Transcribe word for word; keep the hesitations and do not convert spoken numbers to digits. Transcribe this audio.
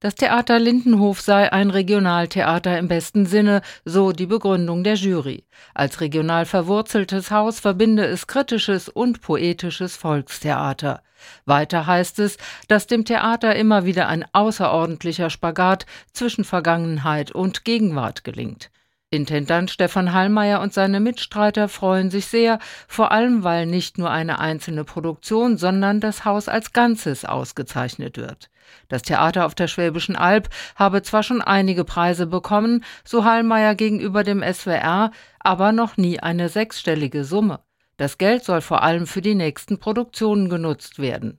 Das Theater Lindenhof sei ein Regionaltheater im besten Sinne, so die Begründung der Jury. Als regional verwurzeltes Haus verbinde es kritisches und poetisches Volkstheater. Weiter heißt es, dass dem Theater immer wieder ein außerordentlicher Spagat zwischen Vergangenheit und Gegenwart gelingt. Intendant Stefan Hallmayr und seine Mitstreiter freuen sich sehr, vor allem weil nicht nur eine einzelne Produktion, sondern das Haus als Ganzes ausgezeichnet wird. Das Theater auf der Schwäbischen Alb habe zwar schon einige Preise bekommen, so Hallmayr gegenüber dem S W R, aber noch nie eine sechsstellige Summe. Das Geld soll vor allem für die nächsten Produktionen genutzt werden.